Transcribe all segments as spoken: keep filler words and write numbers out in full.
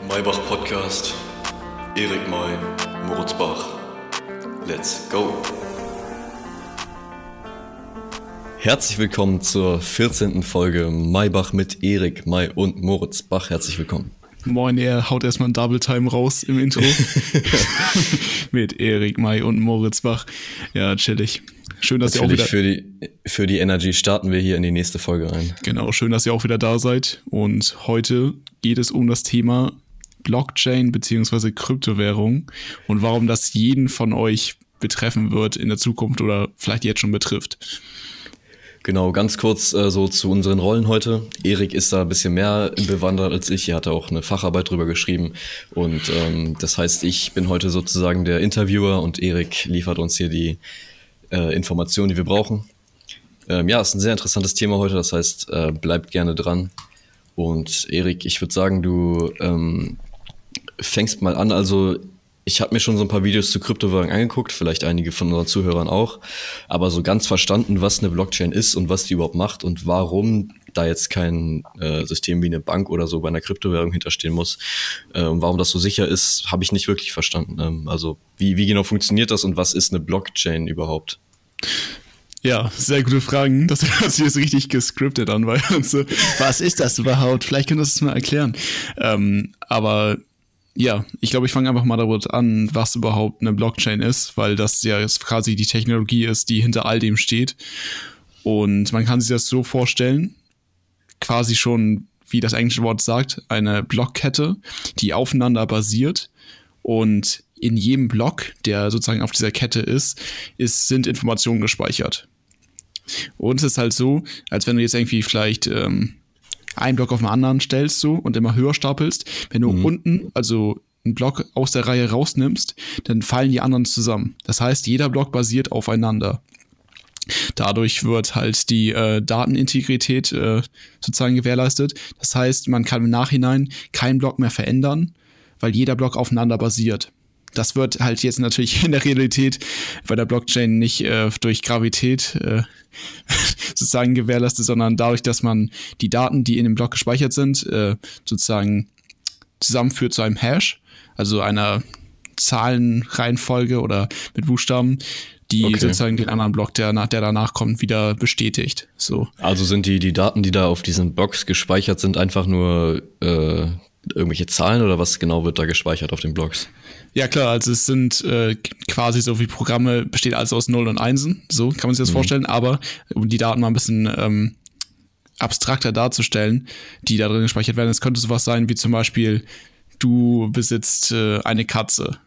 Maybach Podcast, Erik May, Moritz Bach. Let's go! Herzlich willkommen zur vierzehnten Folge Maybach mit Erik May und Moritz Bach. Herzlich willkommen. Moin, er haut erstmal ein Double Time raus im Intro. Mit Erik May und Moritz Bach. Ja, chillig. Schön, dass Natürlich ihr auch wieder... für die, für die Energy starten wir hier in die nächste Folge rein. Genau, schön, dass ihr auch wieder da seid. Und heute geht es um das Thema Blockchain bzw. Kryptowährung und warum das jeden von euch betreffen wird in der Zukunft oder vielleicht jetzt schon betrifft. Genau, ganz kurz äh, so zu unseren Rollen heute. Erik ist da ein bisschen mehr bewandert als ich. Er hatte auch eine Facharbeit drüber geschrieben. Und ähm, das heißt, ich bin heute sozusagen der Interviewer und Erik liefert uns hier die äh, Informationen, die wir brauchen. Ähm, ja, ist ein sehr interessantes Thema heute. Das heißt, äh, bleibt gerne dran. Und Erik, ich würde sagen, du ähm, fängst mal an. Also ich habe mir schon so ein paar Videos zu Kryptowährungen angeguckt, vielleicht einige von unseren Zuhörern auch, aber so ganz verstanden, was eine Blockchain ist und was die überhaupt macht und warum da jetzt kein äh, System wie eine Bank oder so bei einer Kryptowährung hinterstehen muss äh, und warum das so sicher ist, habe ich nicht wirklich verstanden. Ähm, also wie, wie genau funktioniert das und was ist eine Blockchain überhaupt? Ja, sehr gute Fragen. Das hört sich jetzt richtig gescriptet an, weil so, was ist das überhaupt? Vielleicht könnt ihr das mal erklären. Ähm, aber ja, ich glaube, ich fange einfach mal damit an, was überhaupt eine Blockchain ist, weil das ja jetzt quasi die Technologie ist, die hinter all dem steht. Und man kann sich das so vorstellen, quasi schon, wie das englische Wort sagt, eine Blockkette, die aufeinander basiert. Und in jedem Block, der sozusagen auf dieser Kette ist, ist sind Informationen gespeichert. Und es ist halt so, als wenn du jetzt irgendwie vielleicht ähm, einen Block auf den anderen stellst so und immer höher stapelst. Wenn du mhm. unten, also einen Block aus der Reihe rausnimmst, dann fallen die anderen zusammen. Das heißt, jeder Block basiert aufeinander. Dadurch wird halt die äh, Datenintegrität äh, sozusagen gewährleistet. Das heißt, man kann im Nachhinein keinen Block mehr verändern, weil jeder Block aufeinander basiert. Das wird halt jetzt natürlich in der Realität bei der Blockchain nicht äh, durch Gravität äh, sozusagen gewährleistet, sondern dadurch, dass man die Daten, die in dem Block gespeichert sind, äh, sozusagen zusammenführt zu einem Hash, also einer Zahlenreihenfolge oder mit Buchstaben, die okay. sozusagen den anderen Block, der, nach, der danach kommt, wieder bestätigt. So. Also sind die, die Daten, die da auf diesen Blocks gespeichert sind, einfach nur äh, irgendwelche Zahlen oder was genau wird da gespeichert auf den Blocks? Ja klar, also es sind äh, quasi so wie Programme, besteht alles aus Nullen und Einsen, so kann man sich das mhm. vorstellen, aber um die Daten mal ein bisschen ähm, abstrakter darzustellen, die da drin gespeichert werden, es könnte sowas sein wie zum Beispiel, du besitzt äh, eine Katze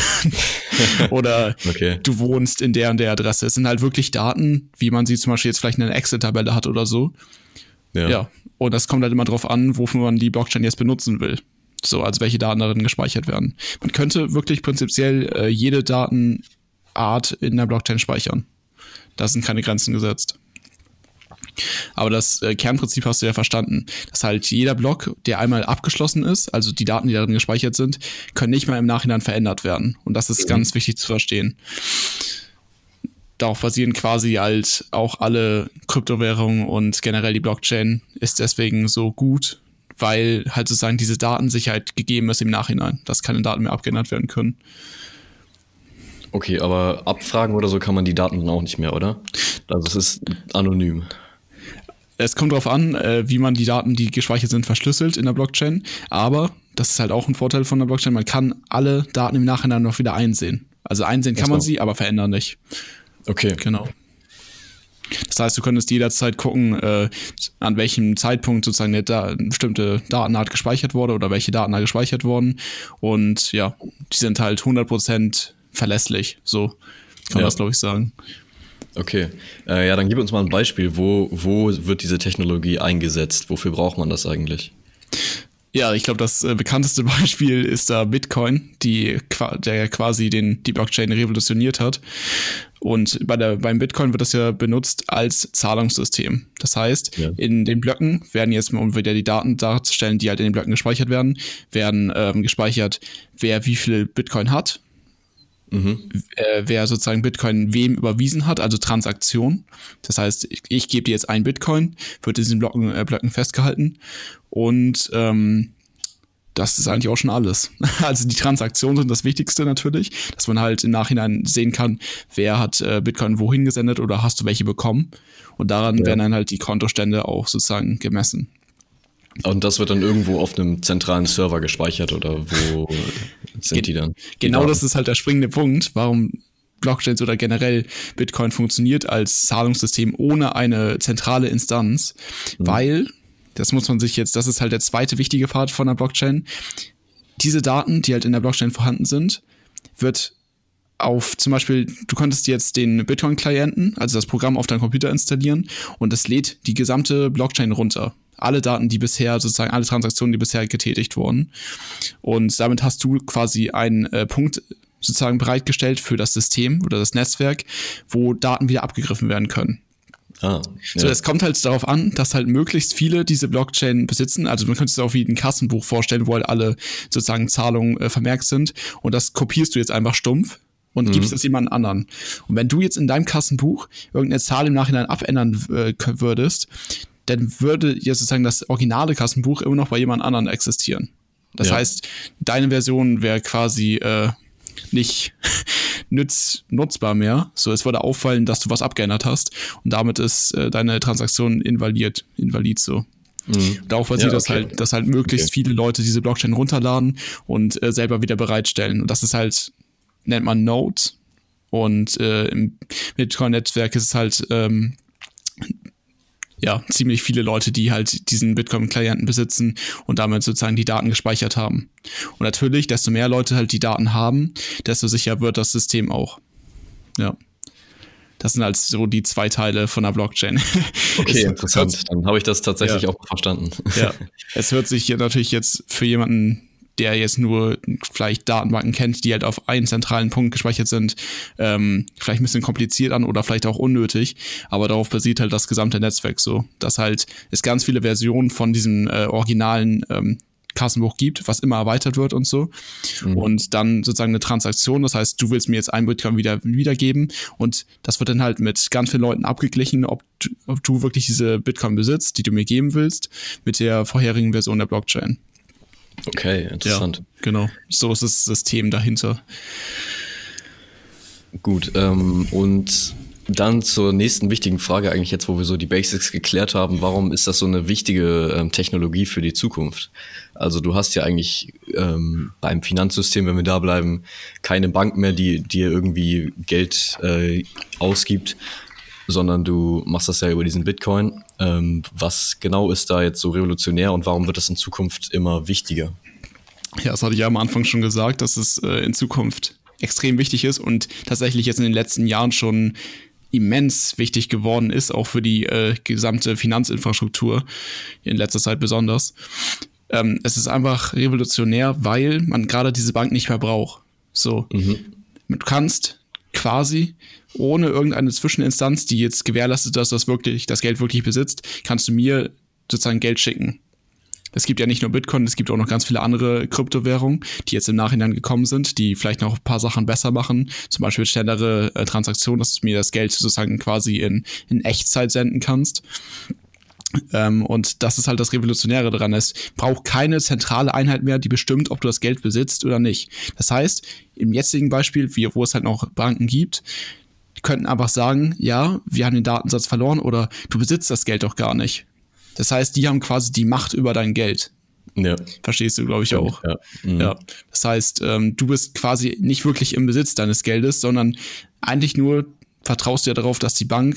oder okay. du wohnst in der und der Adresse. Es sind halt wirklich Daten, wie man sie zum Beispiel jetzt vielleicht in einer Excel-Tabelle hat oder so. Ja. ja. Und das kommt halt immer drauf an, wofür man die Blockchain jetzt benutzen will. So, also welche Daten darin gespeichert werden. Man könnte wirklich prinzipiell äh, jede Datenart in der Blockchain speichern. Da sind keine Grenzen gesetzt. Aber das äh, Kernprinzip hast du ja verstanden, dass halt jeder Block, der einmal abgeschlossen ist, also die Daten, die darin gespeichert sind, können nicht mehr im Nachhinein verändert werden. Und das ist mhm. ganz wichtig zu verstehen. Darauf basieren quasi halt auch alle Kryptowährungen und generell die Blockchain ist deswegen so gut, weil halt sozusagen diese Datensicherheit gegeben ist im Nachhinein, dass keine Daten mehr abgeändert werden können. Okay, aber abfragen oder so kann man die Daten dann auch nicht mehr, oder? Also es ist anonym. Es kommt darauf an, wie man die Daten, die gespeichert sind, verschlüsselt in der Blockchain, aber das ist halt auch ein Vorteil von der Blockchain, man kann alle Daten im Nachhinein noch wieder einsehen. Also einsehen kann man sie, aber verändern nicht. Okay. Genau. Das heißt, du könntest jederzeit gucken, äh, an welchem Zeitpunkt sozusagen eine, da- eine bestimmte Datenart gespeichert wurde oder welche Daten da gespeichert wurden. Und ja, die sind halt hundert Prozent verlässlich. So kann man ja. das, glaube ich, sagen. Okay. Äh, ja, dann gib uns mal ein Beispiel. Wo, wo wird diese Technologie eingesetzt? Wofür braucht man das eigentlich? Ja, ich glaube, das äh, bekannteste Beispiel ist da Bitcoin, die, der quasi den, die Blockchain revolutioniert hat. Und bei der, beim Bitcoin wird das ja benutzt als Zahlungssystem. Das heißt, ja. in den Blöcken werden jetzt, um wieder die Daten darzustellen, die halt in den Blöcken gespeichert werden, werden ähm, gespeichert, wer wie viel Bitcoin hat, mhm. äh, wer sozusagen Bitcoin wem überwiesen hat, also Transaktion. Das heißt, ich, ich gebe dir jetzt ein Bitcoin, wird in diesen Blöcken, äh, Blöcken festgehalten und ähm, das ist eigentlich auch schon alles. Also die Transaktionen sind das Wichtigste natürlich, dass man halt im Nachhinein sehen kann, wer hat äh, Bitcoin wohin gesendet oder hast du welche bekommen. Und daran ja. werden dann halt die Kontostände auch sozusagen gemessen. Und das wird dann irgendwo auf einem zentralen Server gespeichert oder wo sind Ge- die dann? Genau, das ist halt der springende Punkt, warum Blockchains oder generell Bitcoin funktioniert als Zahlungssystem ohne eine zentrale Instanz, mhm. weil, das muss man sich jetzt, das ist halt der zweite wichtige Part von der Blockchain, diese Daten, die halt in der Blockchain vorhanden sind, wird auf zum Beispiel, du könntest jetzt den Bitcoin-Klienten, also das Programm auf deinem Computer installieren und es lädt die gesamte Blockchain runter. Alle Daten, die bisher, sozusagen alle Transaktionen, die bisher getätigt wurden. Und damit hast du quasi einen äh, Punkt sozusagen bereitgestellt für das System oder das Netzwerk, wo Daten wieder abgegriffen werden können. Ah, ja. So, es kommt halt darauf an, dass halt möglichst viele diese Blockchain besitzen. Also man könnte es auch wie ein Kassenbuch vorstellen, wo halt alle sozusagen Zahlungen äh, vermerkt sind. Und das kopierst du jetzt einfach stumpf und mhm. gibst es jemand anderen. Und wenn du jetzt in deinem Kassenbuch irgendeine Zahl im Nachhinein abändern äh, würdest, dann würde jetzt sozusagen das originale Kassenbuch immer noch bei jemand anderen existieren. Das ja. heißt, deine Version wäre quasi äh, nicht nütz, nutzbar mehr. So, es würde auffallen, dass du was abgeändert hast und damit ist äh, deine Transaktion invalid, invalid so. Mhm. Darauf basiert ja, okay. das halt, dass halt möglichst okay. viele Leute diese Blockchain runterladen und äh, selber wieder bereitstellen. Und das ist halt, nennt man Node. Und äh, im Bitcoin-Netzwerk ist es halt ähm, ja, ziemlich viele Leute, die halt diesen Bitcoin-Klienten besitzen und damit sozusagen die Daten gespeichert haben. Und natürlich, desto mehr Leute halt die Daten haben, desto sicher wird das System auch. Ja. Das sind halt so die zwei Teile von der Blockchain. Okay, interessant. Dann habe ich das tatsächlich ja. auch verstanden. Ja, es hört sich hier natürlich jetzt für jemanden, der jetzt nur vielleicht Datenbanken kennt, die halt auf einen zentralen Punkt gespeichert sind, ähm, vielleicht ein bisschen kompliziert an oder vielleicht auch unnötig, aber darauf basiert halt das gesamte Netzwerk so, dass halt es ganz viele Versionen von diesem äh, originalen ähm, Kassenbuch gibt, was immer erweitert wird und so mhm. und dann sozusagen eine Transaktion, das heißt, du willst mir jetzt einen Bitcoin wieder wiedergeben und das wird dann halt mit ganz vielen Leuten abgeglichen, ob du, ob du wirklich diese Bitcoin besitzt, die du mir geben willst, mit der vorherigen Version der Blockchain. Okay, interessant. Ja, genau, so ist das System dahinter. Gut, ähm, und dann zur nächsten wichtigen Frage eigentlich jetzt, wo wir so die Basics geklärt haben. Warum ist das so eine wichtige ähm, Technologie für die Zukunft? Also du hast ja eigentlich ähm, beim Finanzsystem, wenn wir da bleiben, keine Bank mehr, die dir irgendwie Geld äh, ausgibt, sondern du machst das ja über diesen Bitcoin. Ähm, was genau ist da jetzt so revolutionär und warum wird das in Zukunft immer wichtiger? Ja, das hatte ich ja am Anfang schon gesagt, dass es äh, in Zukunft extrem wichtig ist und tatsächlich jetzt in den letzten Jahren schon immens wichtig geworden ist, auch für die äh, gesamte Finanzinfrastruktur, in letzter Zeit besonders. Ähm, es ist einfach revolutionär, weil man gerade diese Bank nicht mehr braucht. So, mhm. Du kannst quasi ohne irgendeine Zwischeninstanz, die jetzt gewährleistet, dass das wirklich das Geld wirklich besitzt, kannst du mir sozusagen Geld schicken. Es gibt ja nicht nur Bitcoin, es gibt auch noch ganz viele andere Kryptowährungen, die jetzt im Nachhinein gekommen sind, die vielleicht noch ein paar Sachen besser machen. Zum Beispiel schnellere äh, Transaktionen, dass du mir das Geld sozusagen quasi in, in Echtzeit senden kannst. Ähm, und das ist halt das Revolutionäre daran. Es braucht keine zentrale Einheit mehr, die bestimmt, ob du das Geld besitzt oder nicht. Das heißt, im jetzigen Beispiel, wie, wo es halt noch Banken gibt, die könnten einfach sagen, ja, wir haben den Datensatz verloren oder du besitzt das Geld doch gar nicht. Das heißt, die haben quasi die Macht über dein Geld. Ja. Verstehst du, glaube ich, auch. Ja. Mhm. Ja. Das heißt, ähm, du bist quasi nicht wirklich im Besitz deines Geldes, sondern eigentlich nur vertraust du ja darauf, dass die Bank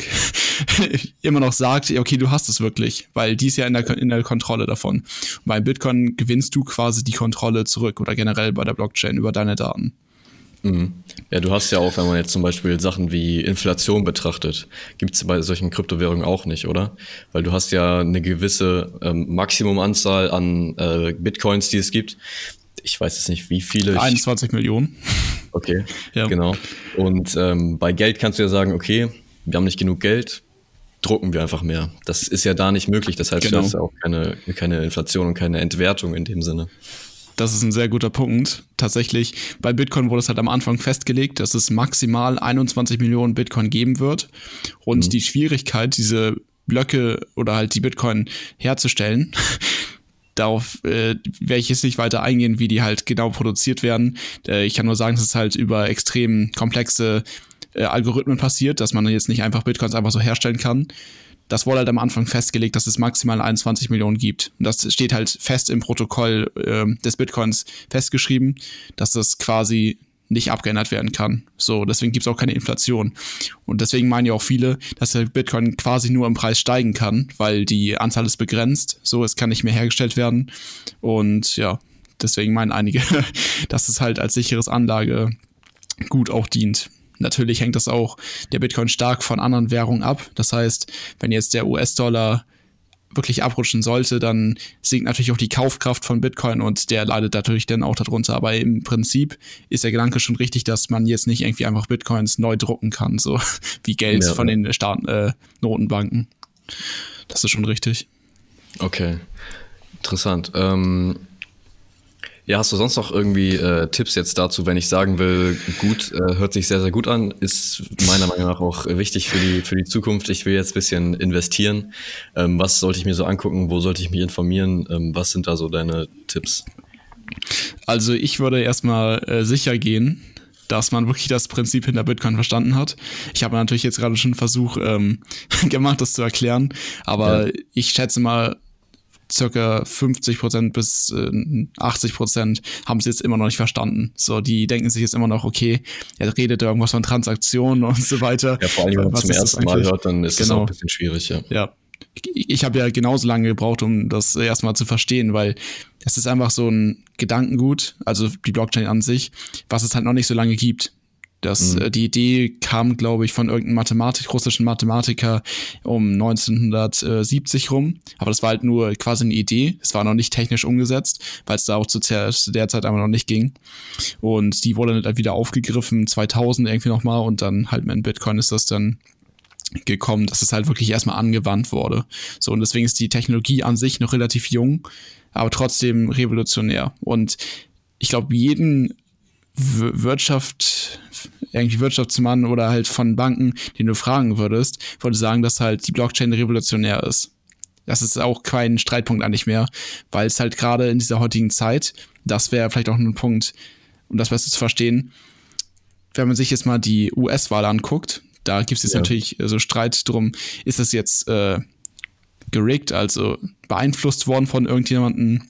immer noch sagt, okay, du hast es wirklich, weil die ist ja in der, in der Kontrolle davon. Und bei Bitcoin gewinnst du quasi die Kontrolle zurück oder generell bei der Blockchain über deine Daten. Mhm. Ja, du hast ja auch, wenn man jetzt zum Beispiel Sachen wie Inflation betrachtet, gibt es bei solchen Kryptowährungen auch nicht, oder? Weil du hast ja eine gewisse ähm, Maximumanzahl an äh, Bitcoins, die es gibt. Ich weiß jetzt nicht, wie viele. einundzwanzig Millionen. Okay, ja. Genau. Und ähm, bei Geld kannst du ja sagen, okay, wir haben nicht genug Geld, drucken wir einfach mehr. Das ist ja da nicht möglich, das heißt, genau. Du hast ja auch keine, keine Inflation und keine Entwertung in dem Sinne. Das ist ein sehr guter Punkt. Tatsächlich, bei Bitcoin wurde es halt am Anfang festgelegt, dass es maximal einundzwanzig Millionen Bitcoin geben wird. Und mhm. die Schwierigkeit, diese Blöcke oder halt die Bitcoin herzustellen, Darauf äh, werde ich jetzt nicht weiter eingehen, wie die halt genau produziert werden. Äh, ich kann nur sagen, dass es halt über extrem komplexe äh, Algorithmen passiert, dass man jetzt nicht einfach Bitcoins einfach so herstellen kann. Das wurde halt am Anfang festgelegt, dass es maximal einundzwanzig Millionen gibt. Und das steht halt fest im Protokoll äh, des Bitcoins festgeschrieben, dass das quasi nicht abgeändert werden kann. So, deswegen gibt es auch keine Inflation. Und deswegen meinen ja auch viele, dass der Bitcoin quasi nur im Preis steigen kann, weil die Anzahl ist begrenzt. So, es kann nicht mehr hergestellt werden. Und ja, deswegen meinen einige, dass es halt als sicheres Anlagegut auch dient. Natürlich hängt das auch der Bitcoin stark von anderen Währungen ab. Das heißt, wenn jetzt der U S-Dollar wirklich abrutschen sollte, dann sinkt natürlich auch die Kaufkraft von Bitcoin und der leidet natürlich dann auch darunter. Aber im Prinzip ist der Gedanke schon richtig, dass man jetzt nicht irgendwie einfach Bitcoins neu drucken kann, so wie Geld ja, von den Staat, äh, Notenbanken. Das ist schon richtig. Okay, interessant. Ähm Ja, hast du sonst noch irgendwie äh, Tipps jetzt dazu, wenn ich sagen will, gut, äh, hört sich sehr, sehr gut an, ist meiner Meinung nach auch wichtig für die für die Zukunft. Ich will jetzt ein bisschen investieren. Ähm, was sollte ich mir so angucken? Wo sollte ich mich informieren? Ähm, was sind da so deine Tipps? Also ich würde erstmal äh, sicher gehen, dass man wirklich das Prinzip hinter Bitcoin verstanden hat. Ich habe natürlich jetzt gerade schon einen Versuch ähm, gemacht, das zu erklären, aber ja. Ich schätze mal, circa fünfzig Prozent bis äh, achtzig Prozent haben sie jetzt immer noch nicht verstanden. So, die denken sich jetzt immer noch, okay, er redet da irgendwas von Transaktionen und so weiter. Ja, vor allem, wenn man zum ersten Mal hört, dann ist es genau. auch ein bisschen schwierig, ja. Ja. Ich, ich habe ja genauso lange gebraucht, um das erstmal zu verstehen, weil es ist einfach so ein Gedankengut, also die Blockchain an sich, was es halt noch nicht so lange gibt. Das, mhm. Die Idee kam, glaube ich, von irgendeinem Mathematik, russischen Mathematiker um neunzehnhundertsiebzig rum. Aber das war halt nur quasi eine Idee. Es war noch nicht technisch umgesetzt, weil es da auch zu der, zu der Zeit einfach noch nicht ging. Und die wurde dann wieder aufgegriffen, zweitausend irgendwie nochmal. Und dann halt mit Bitcoin ist das dann gekommen, dass es halt wirklich erstmal angewandt wurde. So, und deswegen ist die Technologie an sich noch relativ jung, aber trotzdem revolutionär. Und ich glaube, jeden Wirtschaft, irgendwie Wirtschaftsmann oder halt von Banken, den du fragen würdest, würde sagen, dass halt die Blockchain revolutionär ist. Das ist auch kein Streitpunkt eigentlich mehr, weil es halt gerade in dieser heutigen Zeit, das wäre vielleicht auch ein Punkt, um das besser zu verstehen, wenn man sich jetzt mal die U S-Wahl anguckt, da gibt es jetzt ja. natürlich so Streit drum, ist das jetzt äh, gerickt, also beeinflusst worden von irgendjemandem,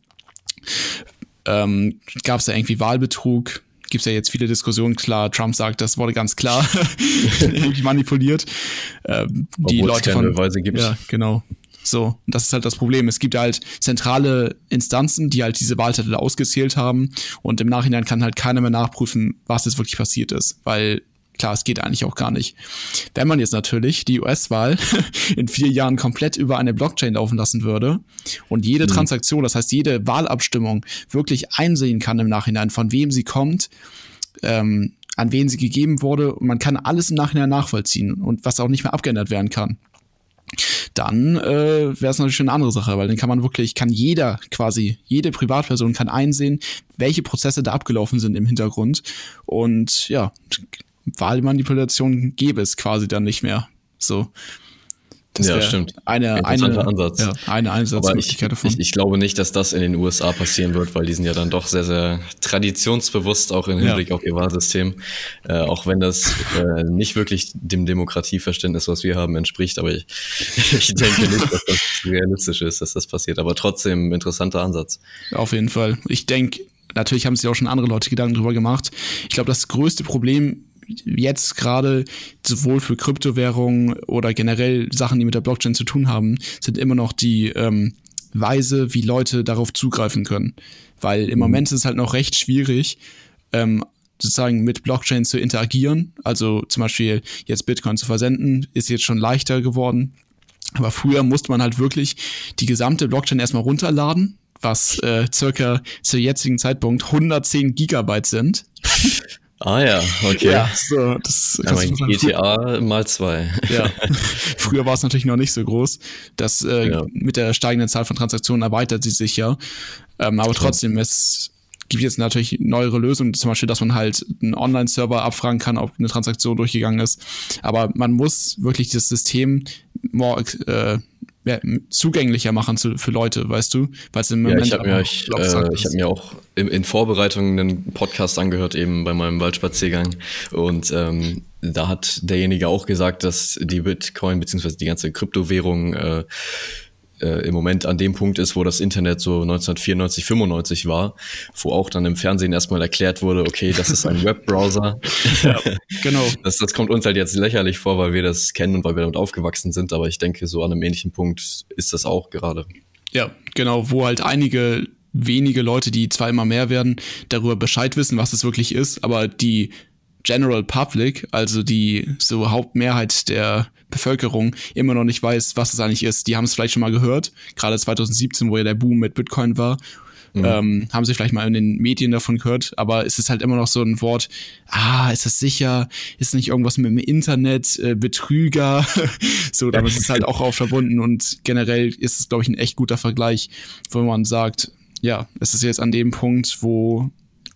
ähm, gab es da irgendwie Wahlbetrug, gibt es ja jetzt viele Diskussionen, klar, Trump sagt, das wurde ganz klar irgendwie manipuliert. Ähm, die Obwohl Leute es keine von Beweise gibt. Ja, genau. So, das ist halt das Problem. Es gibt halt zentrale Instanzen, die halt diese Wahlzettel ausgezählt haben und im Nachhinein kann halt keiner mehr nachprüfen, was jetzt wirklich passiert ist, weil klar, es geht eigentlich auch gar nicht. Wenn man jetzt natürlich die U S-Wahl in vier Jahren komplett über eine Blockchain laufen lassen würde und jede mhm. Transaktion, das heißt jede Wahlabstimmung wirklich einsehen kann im Nachhinein, von wem sie kommt, ähm, an wen sie gegeben wurde, und man kann alles im Nachhinein nachvollziehen und was auch nicht mehr abgeändert werden kann, dann äh, wäre es natürlich schon eine andere Sache, weil dann kann man wirklich, kann jeder quasi, jede Privatperson kann einsehen, welche Prozesse da abgelaufen sind im Hintergrund und ja, Wahlmanipulation gäbe es quasi dann nicht mehr. So. Das ja, stimmt. Eine, Interessanter eine, Ansatz. Ja, eine Einsatzmöglichkeit davon. davon. Ich, ich glaube nicht, dass das in den U S A passieren wird, weil die sind ja dann doch sehr, sehr traditionsbewusst, auch im Hinblick ja. auf ihr Wahlsystem. Äh, auch wenn das äh, nicht wirklich dem Demokratieverständnis, was wir haben, entspricht. Aber ich, ich denke nicht, dass das realistisch ist, dass das passiert. Aber trotzdem interessanter Ansatz. Auf jeden Fall. Ich denke, natürlich haben sich auch schon andere Leute Gedanken drüber gemacht. Ich glaube, das größte Problem jetzt gerade sowohl für Kryptowährungen oder generell Sachen, die mit der Blockchain zu tun haben, sind immer noch die ähm, Weise, wie Leute darauf zugreifen können. Weil im Moment ist es halt noch recht schwierig, ähm, sozusagen mit Blockchain zu interagieren. Also zum Beispiel jetzt Bitcoin zu versenden, ist jetzt schon leichter geworden. Aber früher musste man halt wirklich die gesamte Blockchain erstmal runterladen, was äh, circa zu jetzigen Zeitpunkt hundertzehn Gigabyte sind. Ah ja, okay. Ja, so, das ja, mein G T A mal zwei. Ja, früher war es natürlich noch nicht so groß. Das äh, ja. Mit der steigenden Zahl von Transaktionen erweitert sie sich ja. Ähm, aber trotzdem, es gibt jetzt natürlich neuere Lösungen, zum Beispiel, dass man halt einen Online-Server abfragen kann, ob eine Transaktion durchgegangen ist. Aber man muss wirklich das System more, äh, ja, zugänglicher machen zu, für Leute, weißt du? Weil's im Ja, Moment ich habe mir, ich, auch äh, ich hab mir auch in, in Vorbereitung einen Podcast angehört, eben bei meinem Waldspaziergang. Und ähm, da hat derjenige auch gesagt, dass die Bitcoin bzw. die ganze Kryptowährung äh, äh, im Moment an dem Punkt ist, wo das Internet so neunzehnhundertvierundneunzig, fünfundneunzig war, wo auch dann im Fernsehen erstmal erklärt wurde, okay, das ist ein Webbrowser. Ja, genau. Das, das kommt uns halt jetzt lächerlich vor, weil wir das kennen und weil wir damit aufgewachsen sind, aber ich denke, so an einem ähnlichen Punkt ist das auch gerade. Ja, genau, wo halt einige wenige Leute, die zwar immer mehr werden, darüber Bescheid wissen, was es wirklich ist, aber die General Public, also die so Hauptmehrheit der Bevölkerung, immer noch nicht weiß, was es eigentlich ist. Die haben es vielleicht schon mal gehört, gerade zwanzig siebzehn, wo ja der Boom mit Bitcoin war, mhm. ähm, haben sie vielleicht mal in den Medien davon gehört, aber es ist halt immer noch so ein Wort, ah, ist das sicher, ist nicht irgendwas mit dem Internet, äh, Betrüger, so, damit ist es halt auch auch verbunden und generell ist es, glaube ich, ein echt guter Vergleich, wo man sagt, ja, es ist jetzt an dem Punkt, wo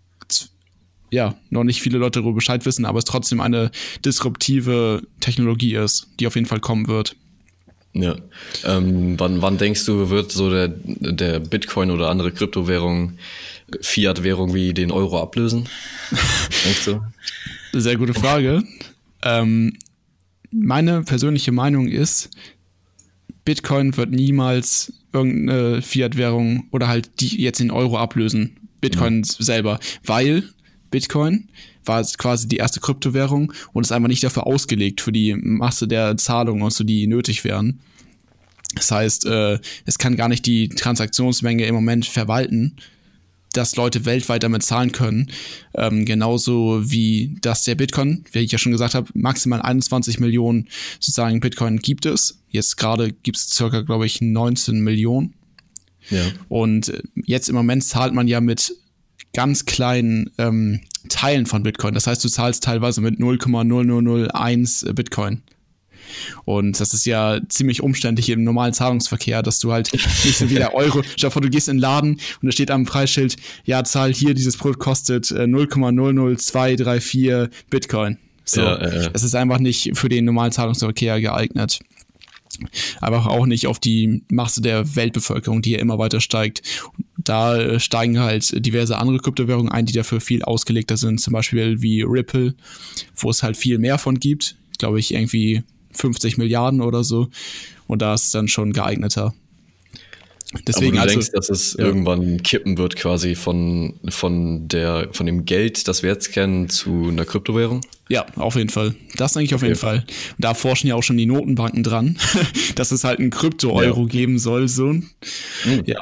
ja, noch nicht viele Leute darüber Bescheid wissen, aber es trotzdem eine disruptive Technologie ist, die auf jeden Fall kommen wird. Ja. Ähm, wann, wann denkst du, wird so der, der Bitcoin oder andere Kryptowährung, Fiat-Währung wie den Euro ablösen? Denkst du? Sehr gute Frage. Ähm, meine persönliche Meinung ist, Bitcoin wird niemals irgendeine Fiat-Währung oder halt die jetzt den Euro ablösen. Bitcoin ja. selber, weil Bitcoin war quasi die erste Kryptowährung und ist einfach nicht dafür ausgelegt, für die Masse der Zahlungen und so, die nötig wären. Das heißt, äh, es kann gar nicht die Transaktionsmenge im Moment verwalten, dass Leute weltweit damit zahlen können. Ähm, genauso wie das der Bitcoin, wie ich ja schon gesagt habe, maximal einundzwanzig Millionen sozusagen Bitcoin gibt es. Jetzt gerade gibt es circa, glaube ich, neunzehn Millionen. Ja. Und jetzt im Moment zahlt man ja mit ganz kleinen ähm, Teilen von Bitcoin. Das heißt, du zahlst teilweise mit null Komma null null null eins Bitcoin. Und das ist ja ziemlich umständlich im normalen Zahlungsverkehr, dass du halt nicht so wie der Euro, stell dir vor, du gehst in den Laden und da steht am Preisschild, ja, zahl hier, dieses Produkt kostet äh, null Komma null null zwei drei vier Bitcoin. So, ja, äh, äh. das ist einfach nicht für den normalen Zahlungsverkehr geeignet. Aber auch nicht auf die Masse der Weltbevölkerung, die ja immer weiter steigt. Da steigen halt diverse andere Kryptowährungen ein, die dafür viel ausgelegter sind, zum Beispiel wie Ripple, wo es halt viel mehr von gibt, glaube ich irgendwie fünfzig Milliarden oder so, und da ist es dann schon geeigneter. Deswegen, aber du denkst, also, dass es ja. irgendwann kippen wird quasi von, von, der, von dem Geld, das wir jetzt kennen, zu einer Kryptowährung? Ja, auf jeden Fall. Das denke ich auf okay. jeden Fall. Und da forschen ja auch schon die Notenbanken dran, dass es halt einen Krypto-Euro ja. geben soll. So. Mhm. Ja.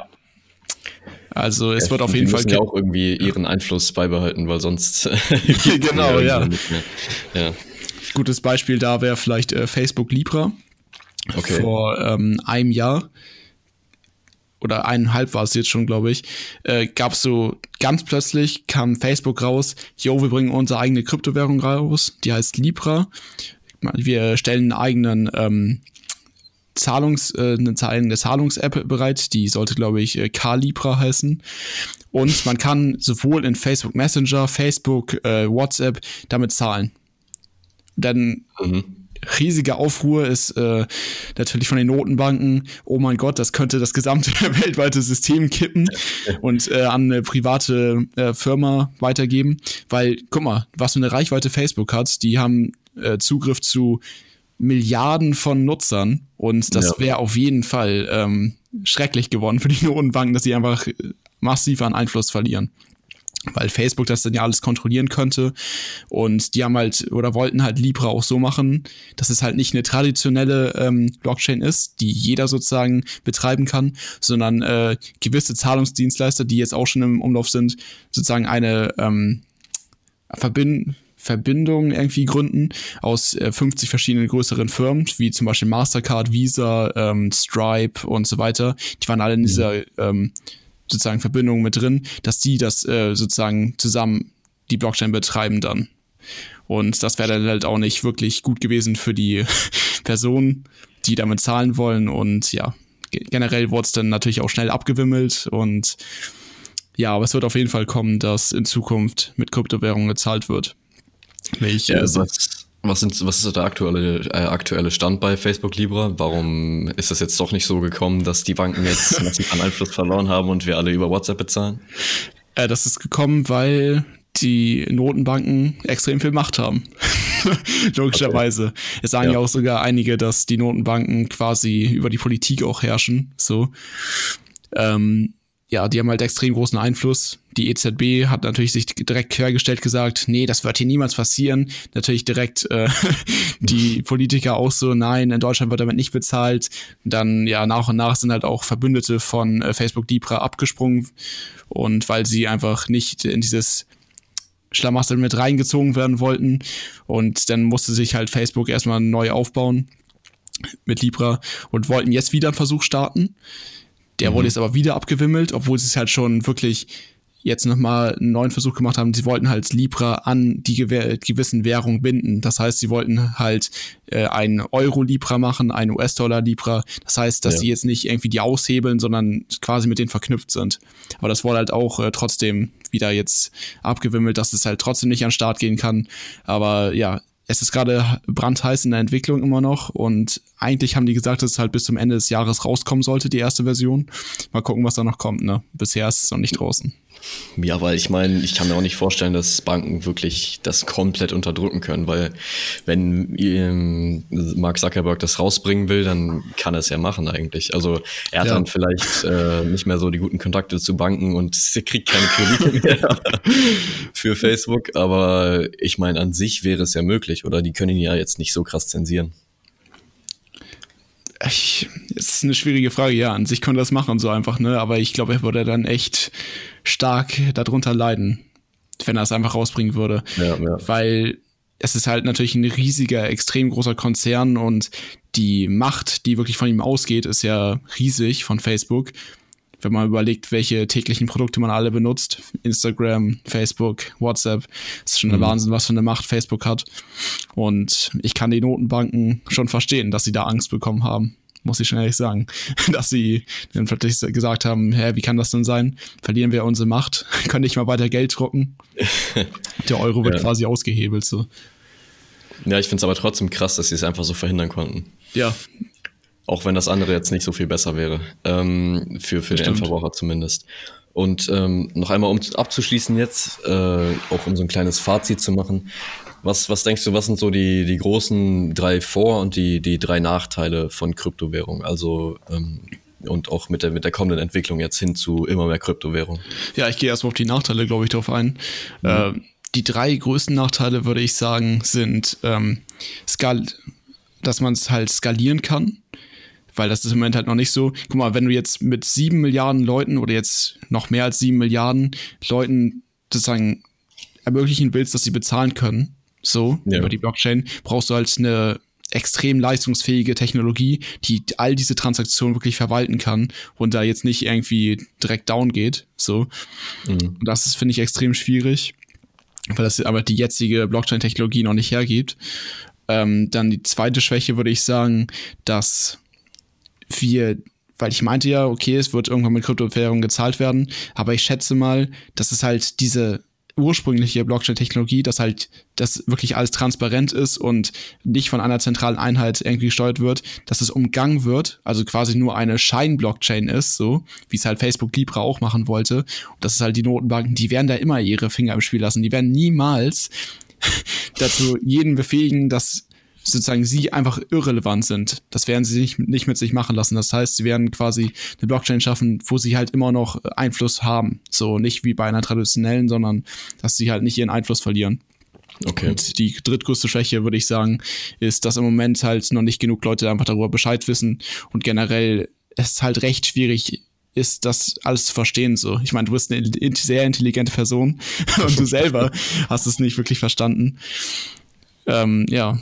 Also es ja, wird auf jeden Fall... Die müssen ja auch irgendwie ihren Einfluss beibehalten, weil sonst... genau, ja. ja. Gutes Beispiel da wäre vielleicht äh, Facebook Libra. Okay. Vor ähm, einem Jahr oder eineinhalb war es jetzt schon, glaube ich, äh, gab es so ganz plötzlich, kam Facebook raus, yo, wir bringen unsere eigene Kryptowährung raus, die heißt Libra. Wir stellen einen eigenen ähm, Zahlungs, äh, eine eigene Zahlungs-App bereit, die sollte, glaube ich, äh, Calibra heißen. Und man kann sowohl in Facebook Messenger, Facebook, äh, WhatsApp damit zahlen. Dann mhm. riesige Aufruhr ist äh, natürlich von den Notenbanken, oh mein Gott, das könnte das gesamte weltweite System kippen und äh, an eine private äh, Firma weitergeben, weil, guck mal, was für eine Reichweite Facebook hat, die haben äh, Zugriff zu Milliarden von Nutzern und das ja. wäre auf jeden Fall ähm, schrecklich geworden für die Notenbanken, dass sie einfach massiv an Einfluss verlieren. Weil Facebook das dann ja alles kontrollieren könnte und die haben halt oder wollten halt Libra auch so machen, dass es halt nicht eine traditionelle ähm, Blockchain ist, die jeder sozusagen betreiben kann, sondern äh, gewisse Zahlungsdienstleister, die jetzt auch schon im Umlauf sind, sozusagen eine ähm, Verbind- Verbindung irgendwie gründen aus äh, fünfzig verschiedenen größeren Firmen, wie zum Beispiel Mastercard, Visa, ähm, Stripe und so weiter. Die waren alle in dieser ähm, sozusagen Verbindungen mit drin, dass die das äh, sozusagen zusammen die Blockchain betreiben dann. Und das wäre dann halt auch nicht wirklich gut gewesen für die Personen, die damit zahlen wollen. Und ja, g- generell wurde es dann natürlich auch schnell abgewimmelt. Und ja, aber es wird auf jeden Fall kommen, dass in Zukunft mit Kryptowährungen gezahlt wird. Welche, ja, was, Was, sind, was ist der aktuelle, äh, aktuelle Stand bei Facebook Libra? Warum ist das jetzt doch nicht so gekommen, dass die Banken jetzt massiv an Einfluss verloren haben und wir alle über WhatsApp bezahlen? Äh, das ist gekommen, weil die Notenbanken extrem viel Macht haben. Logischerweise. Okay. Es sagen ja. ja auch sogar einige, dass die Notenbanken quasi über die Politik auch herrschen. So. Ähm, ja, die haben halt extrem großen Einfluss. Die E Z B hat natürlich sich direkt quergestellt gesagt, nee, das wird hier niemals passieren. Natürlich direkt äh, die Politiker auch so, nein, in Deutschland wird damit nicht bezahlt. Dann ja, nach und nach sind halt auch Verbündete von äh, Facebook Libra abgesprungen. Und weil sie einfach nicht in dieses Schlamassel mit reingezogen werden wollten. Und dann musste sich halt Facebook erstmal neu aufbauen mit Libra und wollten jetzt wieder einen Versuch starten. Der mhm. wurde jetzt aber wieder abgewimmelt, obwohl sie es halt schon wirklich jetzt nochmal einen neuen Versuch gemacht haben. Sie wollten halt Libra an die gew- gewissen Währungen binden. Das heißt, sie wollten halt äh, ein Euro-Libra machen, ein U S-Dollar-Libra. Das heißt, dass ja. sie jetzt nicht irgendwie die aushebeln, sondern quasi mit denen verknüpft sind. Aber das wurde halt auch äh, trotzdem wieder jetzt abgewimmelt, dass es halt trotzdem nicht an den Start gehen kann. Aber ja, es ist gerade brandheiß in der Entwicklung immer noch und eigentlich haben die gesagt, dass es halt bis zum Ende des Jahres rauskommen sollte, die erste Version. Mal gucken, was da noch kommt, ne? Bisher ist es noch nicht draußen. Ja, weil ich meine, ich kann mir auch nicht vorstellen, dass Banken wirklich das komplett unterdrücken können, weil wenn ähm, Mark Zuckerberg das rausbringen will, dann kann er es ja machen eigentlich. Also er hat ja. dann vielleicht äh, nicht mehr so die guten Kontakte zu Banken und kriegt keine Kredite mehr für Facebook, aber ich meine, an sich wäre es ja möglich, oder? Die können ihn ja jetzt nicht so krass zensieren. Ich, das ist eine schwierige Frage, ja, an sich könnte er das machen, so einfach, ne, aber ich glaube, er würde dann echt stark darunter leiden, wenn er es einfach rausbringen würde, ja, ja. weil es ist halt natürlich ein riesiger, extrem großer Konzern und die Macht, die wirklich von ihm ausgeht, ist ja riesig von Facebook, wenn man überlegt, welche täglichen Produkte man alle benutzt, Instagram, Facebook, WhatsApp, das ist schon der mhm. Wahnsinn, was für eine Macht Facebook hat. Und ich kann die Notenbanken schon verstehen, dass sie da Angst bekommen haben, muss ich schon ehrlich sagen. Dass sie dann plötzlich gesagt haben, hä, wie kann das denn sein? Verlieren wir unsere Macht? Können nicht mal weiter Geld drucken? Der Euro wird ja. quasi ausgehebelt. So. Ja, ich finde es aber trotzdem krass, dass sie es einfach so verhindern konnten. Ja. Auch wenn das andere jetzt nicht so viel besser wäre. Ähm, für für den Endverbraucher zumindest. Und ähm, noch einmal, um abzuschließen jetzt, äh, auch um so ein kleines Fazit zu machen. Was, was denkst du, was sind so die, die großen drei Vor- und die, die drei Nachteile von Kryptowährung? Also ähm, und auch mit der, mit der kommenden Entwicklung jetzt hin zu immer mehr Kryptowährung. Ja, ich gehe erstmal auf die Nachteile, glaube ich, drauf ein. Mhm. Äh, die drei größten Nachteile, würde ich sagen, sind, ähm, skal- dass man es halt skalieren kann. Weil das ist im Moment halt noch nicht so. Guck mal, wenn du jetzt mit sieben Milliarden Leuten oder jetzt noch mehr als sieben Milliarden Leuten sozusagen ermöglichen willst, dass sie bezahlen können, so, ja. über die Blockchain, brauchst du halt eine extrem leistungsfähige Technologie, die all diese Transaktionen wirklich verwalten kann und da jetzt nicht irgendwie direkt down geht, so. Mhm. Und das ist, finde ich, extrem schwierig, weil das aber die jetzige Blockchain-Technologie noch nicht hergibt. Ähm, dann die zweite Schwäche würde ich sagen, dass wir, weil ich meinte ja, okay, es wird irgendwann mit Kryptowährungen gezahlt werden, aber ich schätze mal, dass es halt diese ursprüngliche Blockchain-Technologie, dass halt das wirklich alles transparent ist und nicht von einer zentralen Einheit irgendwie gesteuert wird, dass es umgangen wird, also quasi nur eine Schein-Blockchain ist, so wie es halt Facebook Libra auch machen wollte. Und das ist halt die Notenbanken, die werden da immer ihre Finger im Spiel lassen. Die werden niemals dazu jeden befähigen, dass sozusagen sie einfach irrelevant sind. Das werden sie nicht, nicht mit sich machen lassen. Das heißt, sie werden quasi eine Blockchain schaffen, wo sie halt immer noch Einfluss haben. So nicht wie bei einer traditionellen, sondern dass sie halt nicht ihren Einfluss verlieren. Okay. Und die drittgrößte Schwäche, würde ich sagen, ist, dass im Moment halt noch nicht genug Leute einfach darüber Bescheid wissen und generell es halt recht schwierig ist, das alles zu verstehen. So, ich meine, du bist eine sehr intelligente Person und du selber hast es nicht wirklich verstanden. Ähm, ja,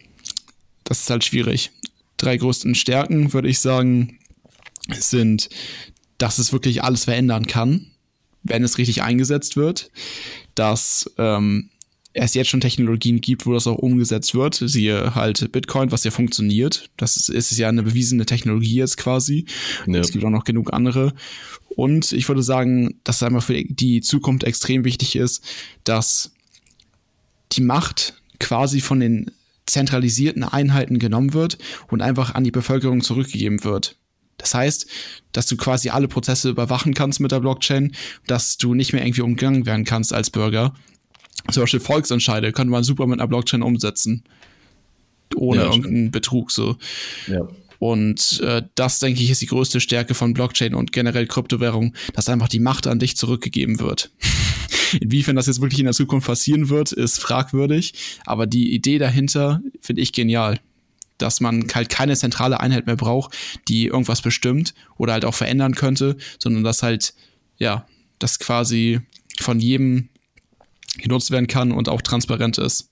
das ist halt schwierig. Drei größten Stärken, würde ich sagen, sind, dass es wirklich alles verändern kann, wenn es richtig eingesetzt wird, dass ähm, es jetzt schon Technologien gibt, wo das auch umgesetzt wird, siehe halt Bitcoin, was ja funktioniert. Das ist, ist ja eine bewiesene Technologie jetzt quasi. Ja. Es gibt auch noch genug andere. Und ich würde sagen, dass es einmal für die Zukunft extrem wichtig ist, dass die Macht quasi von den zentralisierten Einheiten genommen wird und einfach an die Bevölkerung zurückgegeben wird. Das heißt, dass du quasi alle Prozesse überwachen kannst mit der Blockchain, dass du nicht mehr irgendwie umgangen werden kannst als Bürger. Zum Beispiel Volksentscheide könnte man super mit einer Blockchain umsetzen. Ohne ja, irgendeinen Betrug, so. Ja. Und äh, das, denke ich, ist die größte Stärke von Blockchain und generell Kryptowährung, dass einfach die Macht an dich zurückgegeben wird. Inwiefern das jetzt wirklich in der Zukunft passieren wird, ist fragwürdig, aber die Idee dahinter finde ich genial. Dass man halt keine zentrale Einheit mehr braucht, die irgendwas bestimmt oder halt auch verändern könnte, sondern dass halt, ja, das quasi von jedem genutzt werden kann und auch transparent ist.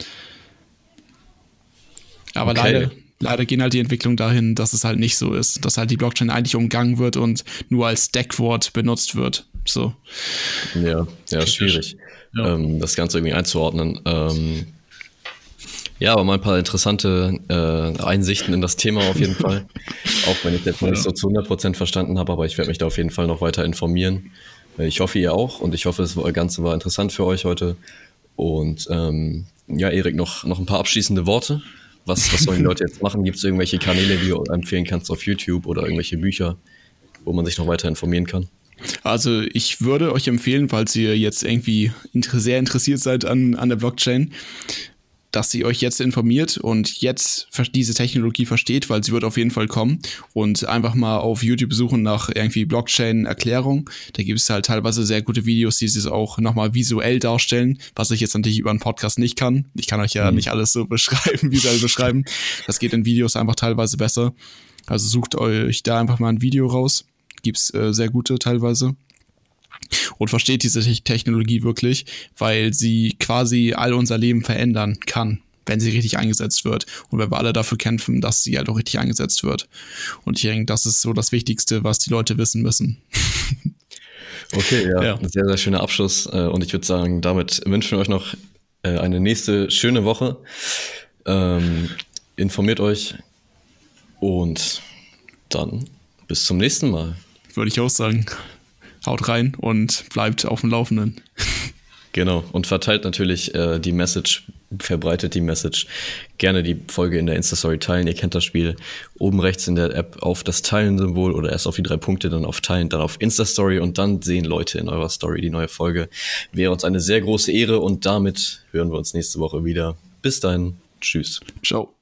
Aber okay. leider, leider gehen halt die Entwicklungen dahin, dass es halt nicht so ist, dass halt die Blockchain eigentlich umgangen wird und nur als Deckwort benutzt wird. So. Ja, ja, schwierig, ja. Ähm, das Ganze irgendwie einzuordnen. Ähm, ja, aber mal ein paar interessante äh, Einsichten in das Thema auf jeden Fall. Auch wenn ich jetzt noch ja. nicht so zu hundert Prozent verstanden habe, aber ich werde mich da auf jeden Fall noch weiter informieren. Ich hoffe, ihr auch, und ich hoffe, das Ganze war interessant für euch heute. Und ähm, ja, Erik, noch, noch ein paar abschließende Worte. Was, was sollen die Leute jetzt machen? Gibt es irgendwelche Kanäle, die du empfehlen kannst auf YouTube oder irgendwelche Bücher, wo man sich noch weiter informieren kann? Also ich würde euch empfehlen, falls ihr jetzt irgendwie inter- sehr interessiert seid an, an der Blockchain, dass ihr euch jetzt informiert und jetzt diese Technologie versteht, weil sie wird auf jeden Fall kommen, und einfach mal auf YouTube suchen nach irgendwie Blockchain-Erklärung. Da gibt es halt teilweise sehr gute Videos, die es auch nochmal visuell darstellen, was ich jetzt natürlich über einen Podcast nicht kann. Ich kann euch ja mhm. nicht alles so beschreiben, visuell beschreiben. Das geht in Videos einfach teilweise besser. Also sucht euch da einfach mal ein Video raus. Gibt's äh, sehr gute teilweise. Und versteht diese Technologie wirklich, weil sie quasi all unser Leben verändern kann, wenn sie richtig eingesetzt wird. Und wenn wir alle dafür kämpfen, dass sie halt auch richtig eingesetzt wird. Und ich denke, das ist so das Wichtigste, was die Leute wissen müssen. Okay, ja, ja. Ein sehr, sehr schöner Abschluss. Und ich würde sagen, damit wünschen wir euch noch eine nächste schöne Woche. Ähm, informiert euch und dann bis zum nächsten Mal. Würde ich auch sagen. Haut rein und bleibt auf dem Laufenden. Genau, und verteilt natürlich äh, die Message, verbreitet die Message. Gerne die Folge in der Insta-Story teilen, ihr kennt das Spiel. Oben rechts in der App auf das Teilen-Symbol oder erst auf die drei Punkte, dann auf Teilen, dann auf Insta-Story, und dann sehen Leute in eurer Story die neue Folge. Wäre uns eine sehr große Ehre, und damit hören wir uns nächste Woche wieder. Bis dahin, tschüss. Ciao.